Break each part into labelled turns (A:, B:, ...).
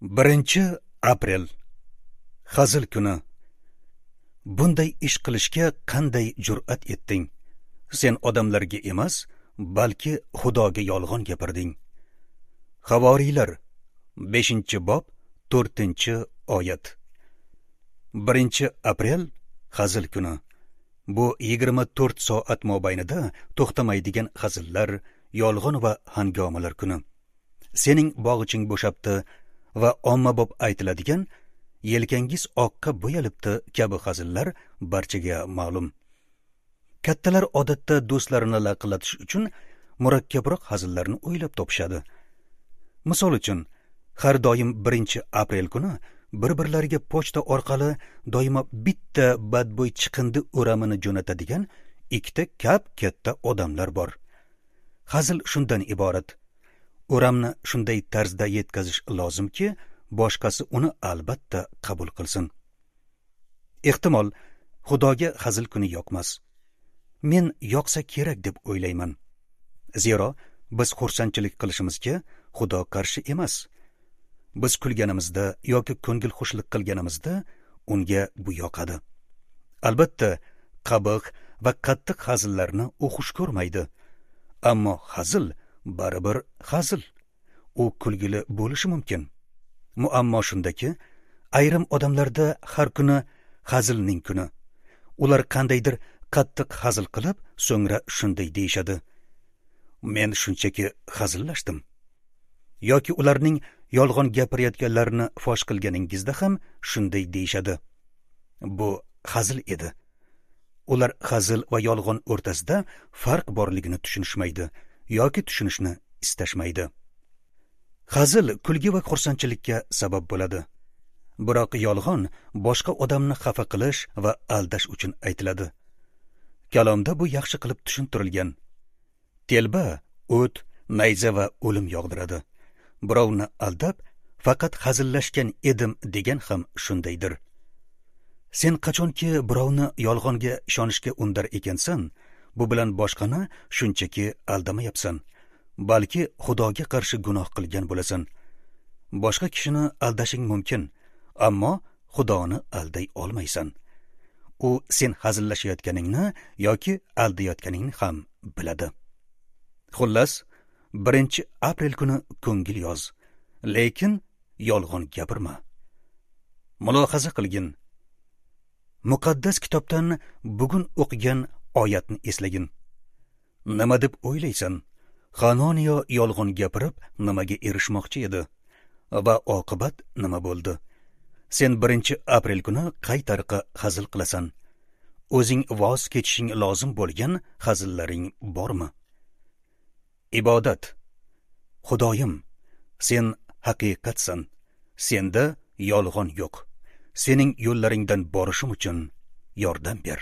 A: 1-aprel Hazil kuni. Bunday ish qilishga qanday jur'at etding? Sen odamlarga emas, balki Xudoga yolg'on gapirding. Havoriylar 5-bob 4-oyat. 1-aprel Hazil kuni. Bu 24 soat mobaynida to'xtamaydigan hazillar, yolg'on va hangomalar kuni. Sening bog'iching bo'shabdi va ommabop aytiladigan yelkangiz oqqa bo'yalibdi kabi hazillar barchaga ma'lum. Kattalar odatda do'stlarini laqillatish uchun murakkabroq hazillarni o'ylab topishadi. Misol uchun, har doim 1-aprel kuni bir-birlariga pochta orqali doimo bitta badbo'y chiqindi o'ramini jo'natadigan ikkita katta odamlar bor. Hazil shundan iborat. O'ramni shunday tarzda yetkazish lozimki, boshqasi uni albatta qabul qilsin. Ehtimol, Xudoga hazil kuni yoqmas. Men yoqsa kerak deb o'ylayman. Zero, biz xursandchilik qilishimizga Xudo qarshi emas. Biz kulganimizda yoki ko'ngil xushlik qilganimizda unga bu yoqadi. Albatta, qabiq va qattiq hazillarni u xush ko'rmaydi. Ammo hazil baribir hazil. U kulgili bo'lishi mumkin. Muammo shundaki, ayrim odamlarda har kuni hazilning kuni. Ular qandaydir qattiq hazil qilib, so'ngra shunday deyishadi: Men shunchaki hazillashdim. Yoki ularning yolg'on gapirayotganlarini fosh qilganingizda ham shunday deyishadi: Bu hazil edi. Ular hazil va yolg'on o'rtasida farq borligini tushunishmaydi yoki tushunishni istashmaydi. Hazil kulgi va xursandchilikka sabab bo'ladi. Biroq yolg'on boshqa odamni xafa qilish va aldash uchun aytiladi. Kalomda bu yaxshi qilib tushuntirilgan. Telba o't, nayza va o'lim yog'diradi. Birovni aldab, faqat hazillashgan edim degan ham shundaydir. Sen qachonki birovni yolg'onga ishonishga undar ekansan, bu bilan boshqani shunchaki aldamayapsan, balki Xudoga qarshi gunoh qilgan bo'lasan. Boshqa kishini aldashing mumkin, ammo Xudoni alday olmaysan. U sen hazillashayotganingni yoki aldayotganingni ham biladi. Xullas, 1-aprel kuni ko'ngil yoz, lekin yolg'on gapirma. Mulohaza qilgin. Muqaddas kitobdan bugun o'qigan oyatni eslagin. Nima deb o'ylaysan? Hanoniyo yolg'on gapirib nimaga erishmoqchi edi va oqibat nima bo'ldi? Sen 1-aprel kuni qay tariqa hazil qilasan? O'zing voz kechishing lozim bo'lgan hazillaring bormi? Ibodat. Xudoyim, sen haqiqatsan. Senda yolg'on yo'q. Sening yo'llaringdan borishim uchun yordam ber.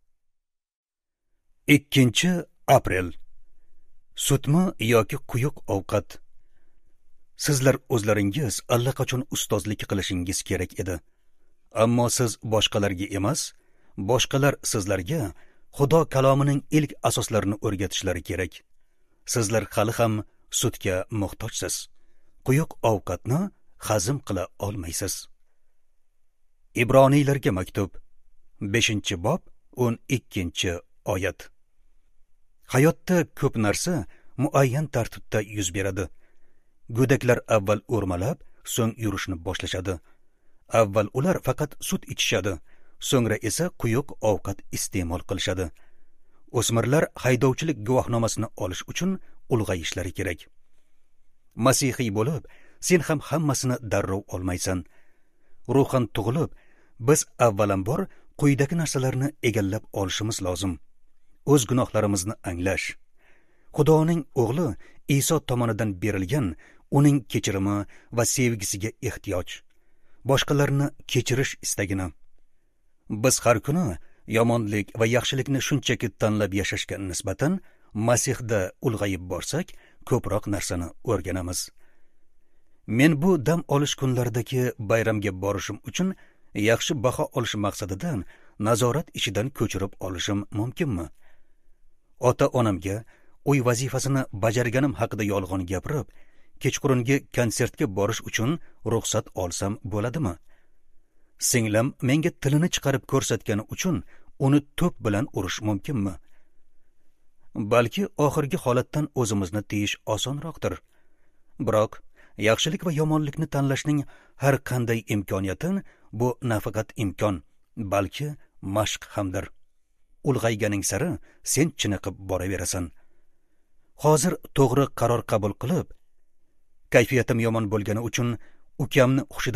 A: 2-aprel. Sutmi yoki quyuq ovqat? Sizlar o'zlaringiz allaqachon ustozlik qilishingiz kerak edi. Ammo siz boshqalarga emas, boshqalar sizlarga Xudo kalomining ilk asoslarini o'rgatishlari kerak. Sizlar hali ham sutga muhtojsiz. Quyuq ovqatni hazm qila olmaysiz. Ibroniylarga maktub 5-bob 12-oyat. Hayotda ko'p narsa muayyan tartibda yuz beradi. Go'daklar avval o'rmalab, so'ng yurishni boshlashadi. Avval ular faqat sut ichishadi, so'ngra esa quyuq ovqat iste'mol qilishadi. O'smirlar haydovchilik guvohnomasini olish uchun ulg'ayishlari kerak. Masihiy bo'lib, sen ham hammasini darrov olmaysan. Ruhan tug'ilib, biz avvalambor quyidagi narsalarni egallab olishimiz lozim. O'z gunohlarimizni anglash. Xudoning o'g'li Iso tomonidan berilgan uning kechirimi va sevgisiga ehtiyoj. Boshqalarni kechirish istagini. Biz har kuni yomonlik va yaxshilikni shunchaki tanlab yashashga nisbatan Masihda ulg'ayib borsak, ko'proq narsani o'rganamiz. Men bu dam olish kunlaridagi bayramga borishim uchun yaxshi baho olish maqsadidan nazorat ishidan ko'chirib olishim mumkinmi? Ota-onamga uy vazifasini bajarganim haqida yolg'on gapirib, kechqurungi konsertga borish uchun ruxsat olsam bo'ladimi? Singlim menga tilini chiqarib ko'rsatgani uchun uni to'p bilan urish mumkinmi? Balki oxirgi holatdan o'zimizni tiyish osonroqdir. Biroq yaxshilik va yomonlikni tanlashning har qanday imkoniyati bu nafaqat imkon, balki mashq hamdir. Ulg'ayganing sari sen chiniqib boraverasan. Hozir to'g'ri qaror qabul qilib, kayfiyatim yomon bo'lgani uchun ukamni hushidan